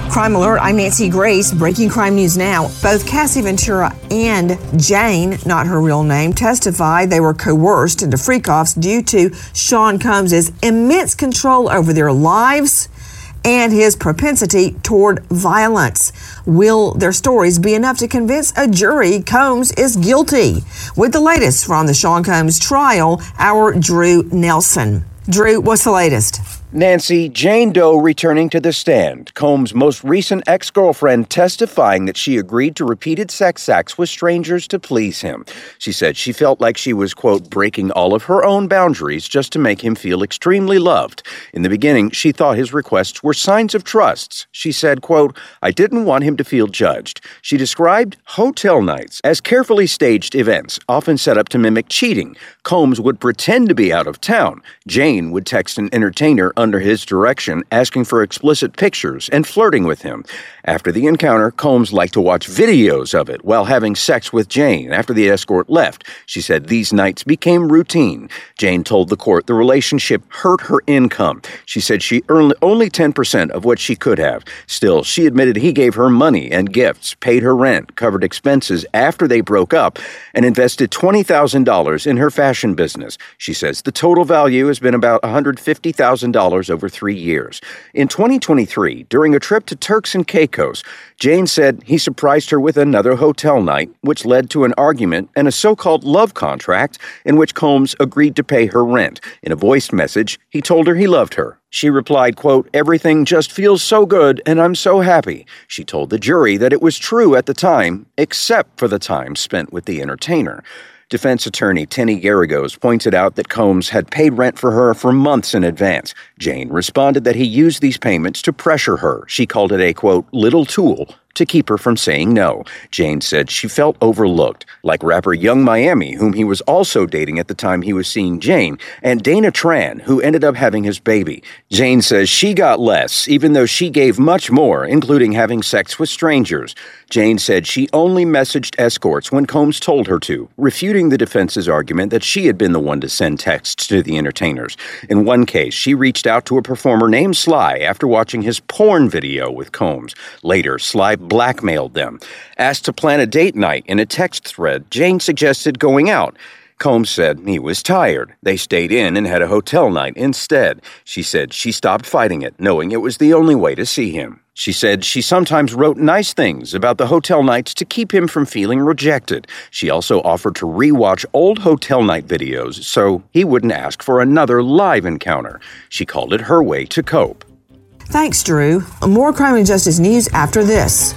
Crime Alert, I'm Nancy Grace. Breaking crime news now. Both Cassie Ventura and Jane, not her real name, testified they were coerced into freak-offs due to Sean Combs' immense control over their lives and his propensity toward violence. Will their stories be enough to convince a jury Combs is guilty? With the latest from the Sean Combs trial, our Drew Nelson. Drew, what's the latest? Nancy, Jane Doe returning to the stand. Combs' most recent ex-girlfriend testifying that she agreed to repeated sex acts with strangers to please him. She said she felt like she was, quote, breaking all of her own boundaries just to make him feel extremely loved. In the beginning, she thought his requests were signs of trust. She said, quote, I didn't want him to feel judged. She described hotel nights as carefully staged events, often set up to mimic cheating. Combs would pretend to be out of town. Jane would text an entertainer under his direction, asking for explicit pictures and flirting with him. After the encounter, Combs liked to watch videos of it while having sex with Jane after the escort left. She said these nights became routine. Jane told the court the relationship hurt her income. She said she earned only 10% of what she could have. Still, she admitted he gave her money and gifts, paid her rent, covered expenses after they broke up, and invested $20,000 in her fashion business. She says the total value has been about $150,000 over 3 years. In 2023, during a trip to Turks and Caicos, Jane said he surprised her with another hotel night, which led to an argument and a so-called love contract in which Combs agreed to pay her rent. In a voice message, he told her he loved her. She replied, quote, everything just feels so good and I'm so happy. She told the jury that it was true at the time, except for the time spent with the entertainer. Defense attorney Tenny Garagos pointed out that Combs had paid rent for her for months in advance. Jane responded that he used these payments to pressure her. She called it a, quote, little tool to keep her from saying no. Jane said she felt overlooked, like rapper Young Miami, whom he was also dating at the time he was seeing Jane, and Dana Tran, who ended up having his baby. Jane says she got less, even though she gave much more, including having sex with strangers. Jane said she only messaged escorts when Combs told her to, refuting the defense's argument that she had been the one to send texts to the entertainers. In one case, she reached out to a performer named Sly after watching his porn video with Combs. Later, Sly blackmailed them. Asked to plan a date night in a text thread, Jane suggested going out. Combs said he was tired. They stayed in and had a hotel night instead. She said she stopped fighting it, knowing it was the only way to see him. She said she sometimes wrote nice things about the hotel nights to keep him from feeling rejected. She also offered to rewatch old hotel night videos so he wouldn't ask for another live encounter. She called it her way to cope. Thanks, Drew. More crime and justice news after this.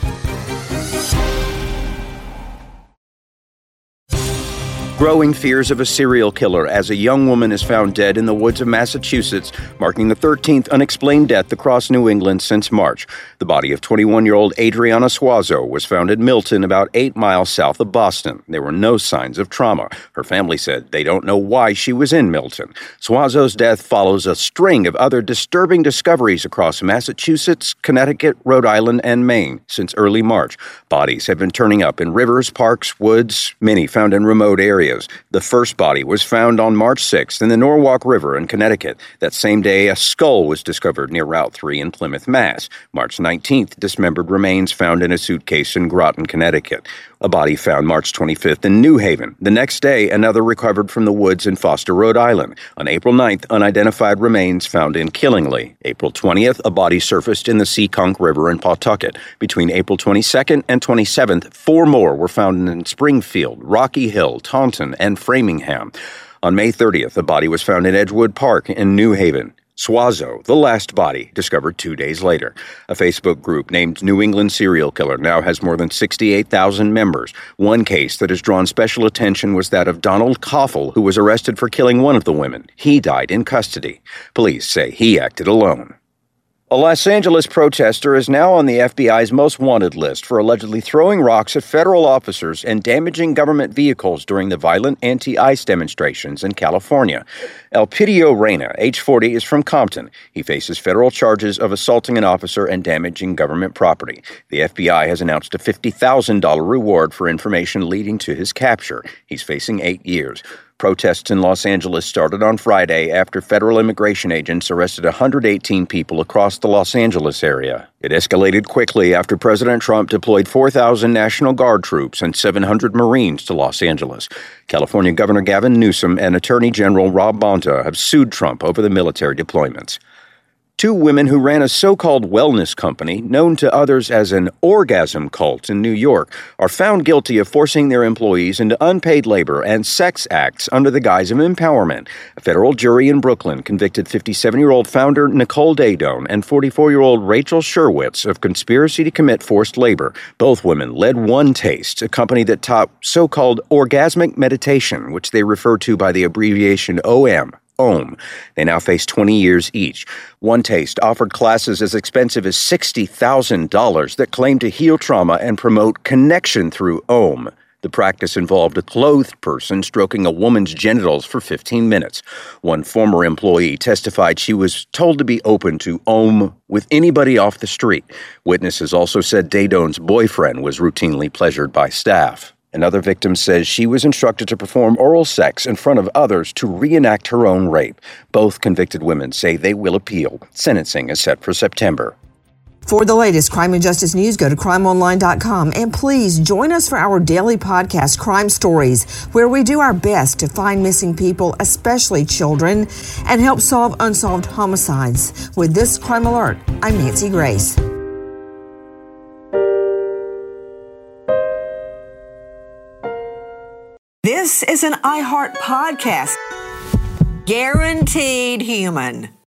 Growing fears of a serial killer as a young woman is found dead in the woods of Massachusetts, marking the 13th unexplained death across New England since March. The body of 21-year-old Adriana Suazo was found at Milton, about 8 miles south of Boston. There were no signs of trauma. Her family said they don't know why she was in Milton. Suazo's death follows a string of other disturbing discoveries across Massachusetts, Connecticut, Rhode Island, and Maine since early March. Bodies have been turning up in rivers, parks, woods, many found in remote areas. The first body was found on March 6th in the Norwalk River in Connecticut. That same day, a skull was discovered near Route 3 in Plymouth, Mass. March 19th, dismembered remains found in a suitcase in Groton, Connecticut. A body found March 25th in New Haven. The next day, another recovered from the woods in Foster, Rhode Island. On April 9th, unidentified remains found in Killingly. April 20th, a body surfaced in the Seekonk River in Pawtucket. Between April 22nd and 27th, 4 more were found in Springfield, Rocky Hill, Taunton, and Framingham. On May 30th, a body was found in Edgewood Park in New Haven. Suazo, the last body, discovered 2 days later. A Facebook group named New England Serial Killer now has more than 68,000 members. One case that has drawn special attention was that of Donald Koffel, who was arrested for killing one of the women. He died in custody. Police say he acted alone. A Los Angeles protester is now on the FBI's most wanted list for allegedly throwing rocks at federal officers and damaging government vehicles during the violent anti-ICE demonstrations in California. Elpidio Reyna, age 40, is from Compton. He faces federal charges of assaulting an officer and damaging government property. The FBI has announced a $50,000 reward for information leading to his capture. He's facing 8 years. Protests in Los Angeles started on Friday after federal immigration agents arrested 118 people across the Los Angeles area. It escalated quickly after President Trump deployed 4,000 National Guard troops and 700 Marines to Los Angeles. California Governor Gavin Newsom and Attorney General Rob Bonta have sued Trump over the military deployments. Two women who ran a so-called wellness company, known to others as an orgasm cult in New York, are found guilty of forcing their employees into unpaid labor and sex acts under the guise of empowerment. A federal jury in Brooklyn convicted 57-year-old founder Nicole Daedone and 44-year-old Rachel Sherwitz of conspiracy to commit forced labor. Both women led One Taste, a company that taught so-called orgasmic meditation, which they refer to by the abbreviation OM. They now face 20 years each. One Taste offered classes as expensive as $60,000 that claim to heal trauma and promote connection through OM. The practice involved a clothed person stroking a woman's genitals for 15 minutes. One former employee testified she was told to be open to OM with anybody off the street. Witnesses also said Daedone's boyfriend was routinely pleasured by staff. Another victim says she was instructed to perform oral sex in front of others to reenact her own rape. Both convicted women say they will appeal. Sentencing is set for September. For the latest crime and justice news, go to crimeonline.com and please join us for our daily podcast, Crime Stories, where we do our best to find missing people, especially children, and help solve unsolved homicides. With this Crime Alert, I'm Nancy Grace. This is an iHeart podcast. Guaranteed human.